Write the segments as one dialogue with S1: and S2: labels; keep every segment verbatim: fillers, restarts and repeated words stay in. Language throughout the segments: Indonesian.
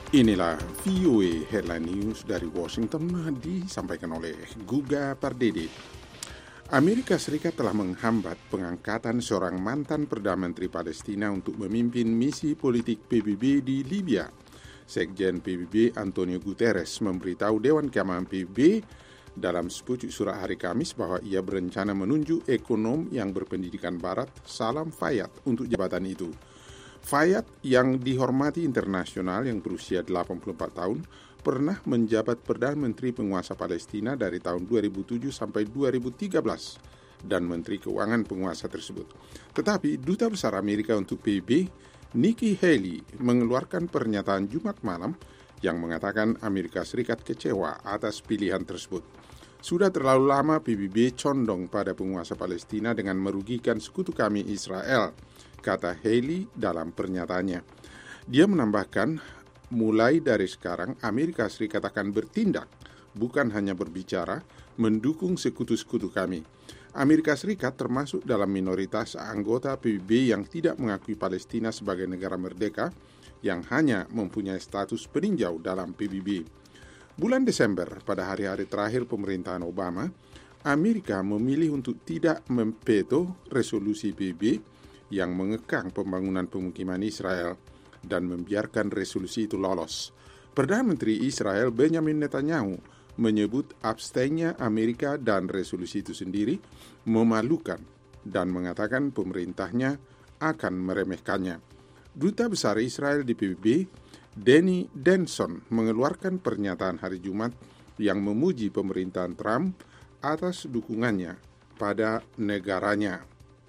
S1: Inilah V O A Headline News dari Washington disampaikan oleh Guga Pardede. Amerika Serikat telah menghambat pengangkatan seorang mantan Perdana Menteri Palestina untuk memimpin misi politik P B B di Libya. Sekjen P B B Antonio Guterres memberitahu Dewan Keamanan P B B dalam sepucuk surat hari Kamis bahwa ia berencana menunjuk ekonom yang berpendidikan barat Salam Fayyad untuk jabatan itu. Fayyad yang dihormati internasional yang berusia delapan puluh empat tahun pernah menjabat Perdana Menteri penguasa Palestina dari tahun dua ribu tujuh sampai dua ribu tiga belas dan Menteri Keuangan penguasa tersebut. Tetapi Duta Besar Amerika untuk P B B, Nikki Haley, mengeluarkan pernyataan Jumat malam yang mengatakan Amerika Serikat kecewa atas pilihan tersebut. Sudah terlalu lama P B B condong pada penguasa Palestina dengan merugikan sekutu kami Israel, kata Haley dalam pernyataannya. Dia menambahkan, mulai dari sekarang Amerika Serikat akan bertindak, bukan hanya berbicara, mendukung sekutu-sekutu kami. Amerika Serikat termasuk dalam minoritas anggota P B B yang tidak mengakui Palestina sebagai negara merdeka yang hanya mempunyai status peninjau dalam P B B. Bulan Desember, pada hari-hari terakhir pemerintahan Obama, Amerika memilih untuk tidak memveto resolusi P B B yang mengekang pembangunan pemukiman Israel dan membiarkan resolusi itu lolos. Perdana Menteri Israel Benjamin Netanyahu menyebut abstainnya Amerika dan resolusi itu sendiri memalukan dan mengatakan pemerintahnya akan meremehkannya. Duta Besar Israel di P B B, Danny Denson, mengeluarkan pernyataan hari Jumat yang memuji pemerintahan Trump atas dukungannya pada negaranya.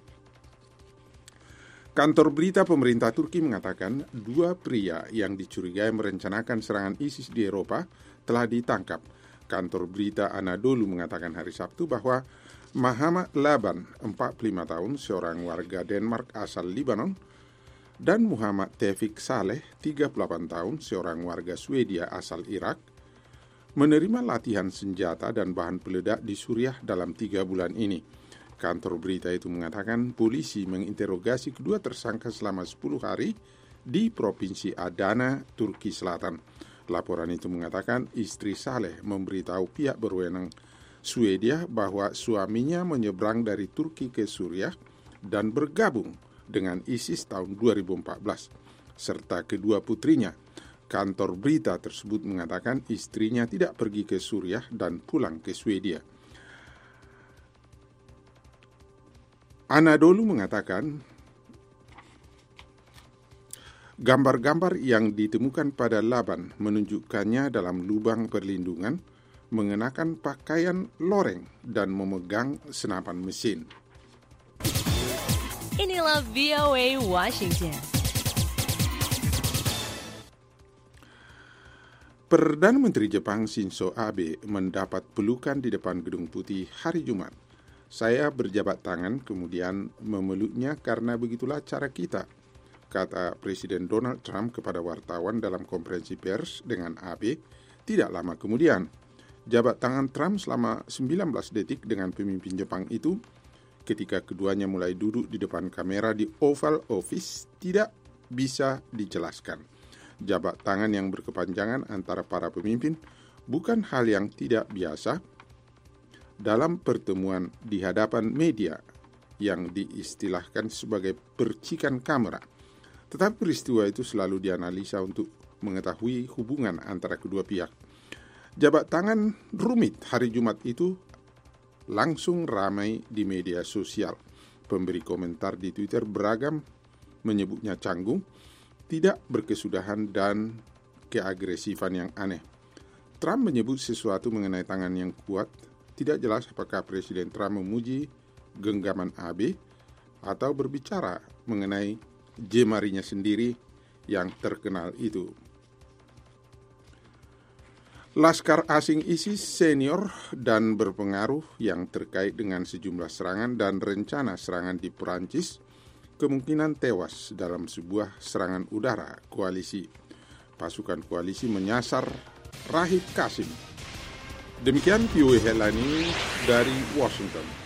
S1: Kantor berita pemerintah Turki mengatakan dua pria yang dicurigai merencanakan serangan ISIS di Eropa telah ditangkap. Kantor berita Anadolu mengatakan hari Sabtu bahwa Muhammad Laban, empat puluh lima tahun, seorang warga Denmark asal Libanon, dan Muhammad Tevfik Saleh, tiga puluh delapan tahun, seorang warga Swedia asal Irak, menerima latihan senjata dan bahan peledak di Suriah dalam tiga bulan ini. Kantor berita itu mengatakan polisi menginterogasi kedua tersangka selama sepuluh hari di Provinsi Adana, Turki Selatan. Laporan itu mengatakan istri Saleh memberitahu pihak berwenang Swedia bahwa suaminya menyeberang dari Turki ke Suriah dan bergabung dengan ISIS tahun dua ribu empat belas, serta kedua putrinya. Kantor berita tersebut mengatakan istrinya tidak pergi ke Suriah dan pulang ke Swedia. Anadolu mengatakan gambar-gambar yang ditemukan pada Laban menunjukkannya dalam lubang perlindungan, mengenakan pakaian loreng dan memegang senapan mesin.
S2: Inilah V O A Washington.
S1: Perdana Menteri Jepang Shinzo Abe mendapat pelukan di depan Gedung Putih hari Jumat. Saya berjabat tangan kemudian memeluknya karena begitulah cara kita, kata Presiden Donald Trump kepada wartawan dalam konferensi pers dengan Abe tidak lama kemudian. Jabat tangan Trump selama sembilan belas detik dengan pemimpin Jepang itu ketika keduanya mulai duduk di depan kamera di Oval Office tidak bisa dijelaskan. Jabat tangan yang berkepanjangan antara para pemimpin bukan hal yang tidak biasa dalam pertemuan di hadapan media yang diistilahkan sebagai percikan kamera. Tetapi peristiwa itu selalu dianalisa untuk mengetahui hubungan antara kedua pihak. Jabat tangan rumit hari Jumat itu langsung ramai di media sosial. Pemberi komentar di Twitter beragam menyebutnya canggung, tidak berkesudahan dan keagresifan yang aneh. Trump menyebut sesuatu mengenai tangan yang kuat. Tidak jelas apakah Presiden Trump memuji genggaman Abe atau berbicara mengenai jemarinya sendiri yang terkenal itu. Laskar asing ISIS senior dan berpengaruh yang terkait dengan sejumlah serangan dan rencana serangan di Perancis kemungkinan tewas dalam sebuah serangan udara koalisi. Pasukan koalisi menyasar Rahib Qasim. Demikian V O A Headline News dari Washington.